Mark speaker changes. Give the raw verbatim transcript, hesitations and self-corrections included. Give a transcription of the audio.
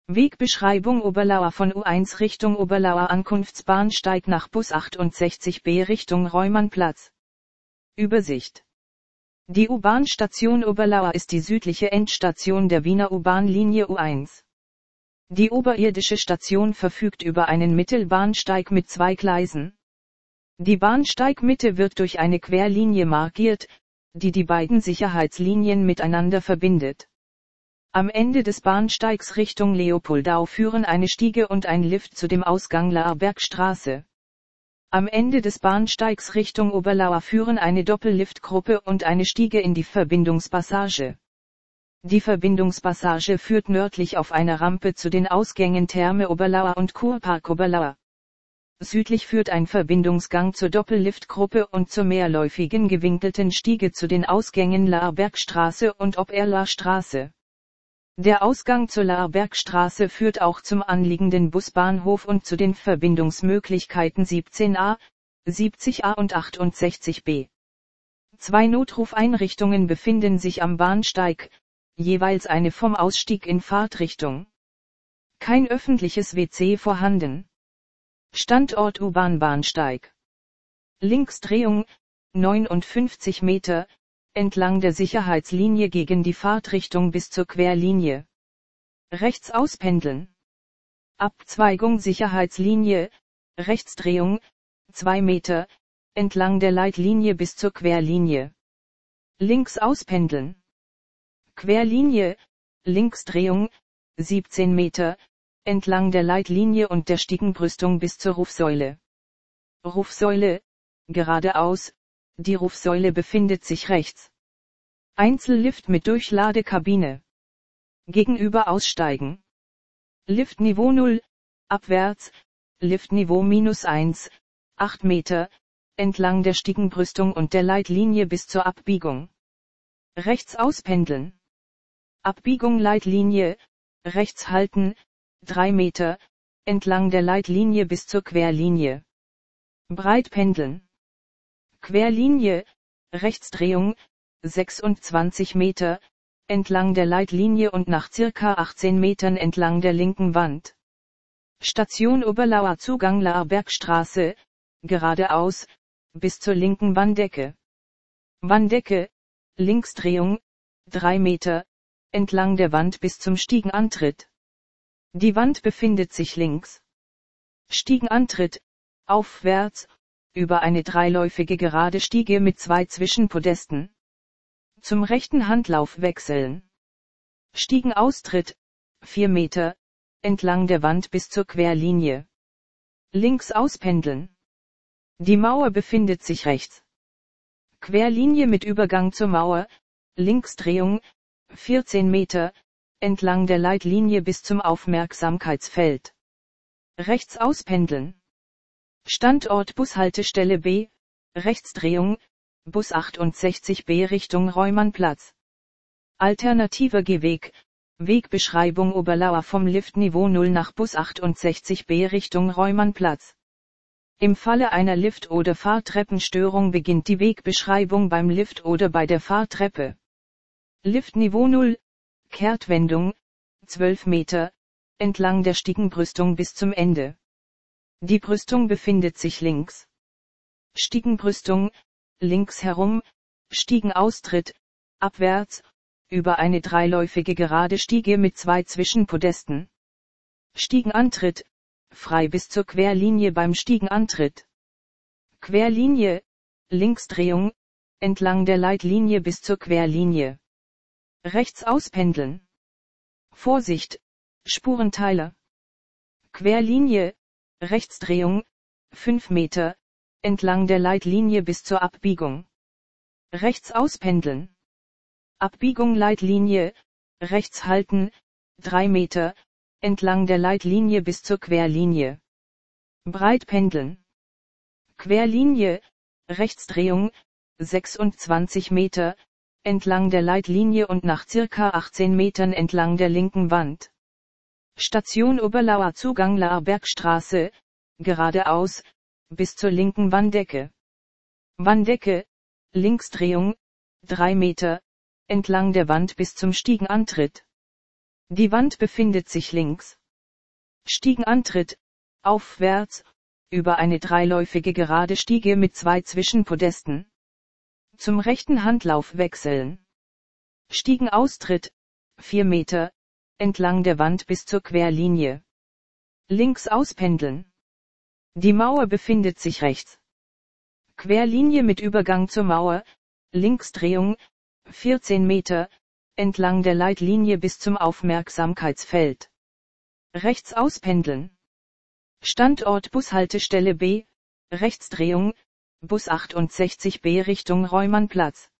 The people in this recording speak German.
Speaker 1: Wegbeschreibung Oberlauer von U eins Richtung Oberlauer Ankunftsbahnsteig nach Bus achtundsechzig B Richtung Reumannplatz. Übersicht. Die U-Bahn-Station Oberlauer ist die südliche Endstation der Wiener U-Bahn-Linie U eins. Die oberirdische Station verfügt über einen Mittelbahnsteig mit zwei Gleisen. Die Bahnsteigmitte wird durch eine Querlinie markiert, die die beiden Sicherheitslinien miteinander verbindet. Am Ende des Bahnsteigs Richtung Leopoldau führen eine Stiege und ein Lift zu dem Ausgang Laerbergstraße. Am Ende des Bahnsteigs Richtung Oberlauer führen eine Doppelliftgruppe und eine Stiege in die Verbindungspassage. Die Verbindungspassage führt nördlich auf einer Rampe zu den Ausgängen Therme Oberlauer und Kurpark Oberlauer. Südlich führt ein Verbindungsgang zur Doppelliftgruppe und zur mehrläufigen gewinkelten Stiege zu den Ausgängen Laerbergstraße und Oberlauerstraße. Der Ausgang zur Laerbergstraße führt auch zum anliegenden Busbahnhof und zu den Verbindungsmöglichkeiten siebzehn a, siebzig a und achtundsechzig b. Zwei Notrufeinrichtungen befinden sich am Bahnsteig, jeweils eine vom Ausstieg in Fahrtrichtung. Kein öffentliches W C vorhanden. Standort U-Bahn-Bahnsteig. Linksdrehung, neunundfünfzig Meter, entlang der Sicherheitslinie gegen die Fahrtrichtung bis zur Querlinie. Rechts auspendeln. Abzweigung Sicherheitslinie, Rechtsdrehung, zwei Meter, entlang der Leitlinie bis zur Querlinie. Links auspendeln. Querlinie, Linksdrehung, siebzehn Meter, entlang der Leitlinie und der Stiegenbrüstung bis zur Rufsäule. Rufsäule, geradeaus, die Rufsäule befindet sich rechts. Einzellift mit Durchladekabine. Gegenüber aussteigen. Liftniveau null, abwärts, Liftniveau minus eins, acht Meter, entlang der Stiegenbrüstung und der Leitlinie bis zur Abbiegung. Rechts auspendeln. Abbiegung Leitlinie, rechts halten, drei Meter, entlang der Leitlinie bis zur Querlinie. Breit pendeln. Querlinie, Rechtsdrehung, sechsundzwanzig Meter, entlang der Leitlinie und nach circa achtzehn Metern entlang der linken Wand. Station Oberlauer Zugang Laerbergstraße, geradeaus, bis zur linken Wanddecke. Wanddecke, Linksdrehung, drei Meter, entlang der Wand bis zum Stiegenantritt. Die Wand befindet sich links. Stiegenantritt, aufwärts, über eine dreiläufige gerade Stiege mit zwei Zwischenpodesten. Zum rechten Handlauf wechseln. Stiegenaustritt, vier Meter, entlang der Wand bis zur Querlinie. Links auspendeln. Die Mauer befindet sich rechts. Querlinie mit Übergang zur Mauer, Linksdrehung, vierzehn Meter, entlang der Leitlinie bis zum Aufmerksamkeitsfeld. Rechts auspendeln. Standort Bushaltestelle B, Rechtsdrehung, Bus achtundsechzig B Richtung Reumannplatz. Alternativer Gehweg, Wegbeschreibung Oberlauer vom Liftniveau null nach Bus achtundsechzig B Richtung Reumannplatz. Im Falle einer Lift- oder Fahrtreppenstörung beginnt die Wegbeschreibung beim Lift oder bei der Fahrtreppe. Liftniveau null, Kehrtwendung, zwölf Meter, entlang der Stiegenbrüstung bis zum Ende. Die Brüstung befindet sich links. Stiegenbrüstung, links herum, Stiegenaustritt, abwärts, über eine dreiläufige gerade Stiege mit zwei Zwischenpodesten. Stiegenantritt, frei bis zur Querlinie beim Stiegenantritt. Querlinie, Linksdrehung, entlang der Leitlinie bis zur Querlinie. Rechts auspendeln. Vorsicht, Spurenteiler. Querlinie, Rechtsdrehung, fünf Meter, entlang der Leitlinie bis zur Abbiegung. Rechts auspendeln. Abbiegung Leitlinie, rechts halten, drei Meter, entlang der Leitlinie bis zur Querlinie. Breit pendeln. Querlinie, Rechtsdrehung, sechsundzwanzig Meter, entlang der Leitlinie und nach circa achtzehn Metern entlang der linken Wand. Station Oberlauer Zugang Laerbergstraße, geradeaus, bis zur linken Wanddecke. Wanddecke, Linksdrehung, drei Meter, entlang der Wand bis zum Stiegenantritt. Die Wand befindet sich links. Stiegenantritt, aufwärts, über eine dreiläufige gerade Stiege mit zwei Zwischenpodesten. Zum rechten Handlauf wechseln. Stiegenaustritt, vier Meter, entlang der Wand bis zur Querlinie. Links auspendeln. Die Mauer befindet sich rechts. Querlinie mit Übergang zur Mauer, Linksdrehung, vierzehn Meter, entlang der Leitlinie bis zum Aufmerksamkeitsfeld. Rechts auspendeln. Standort Bushaltestelle B, Rechtsdrehung, Bus achtundsechzig B Richtung Reumannplatz.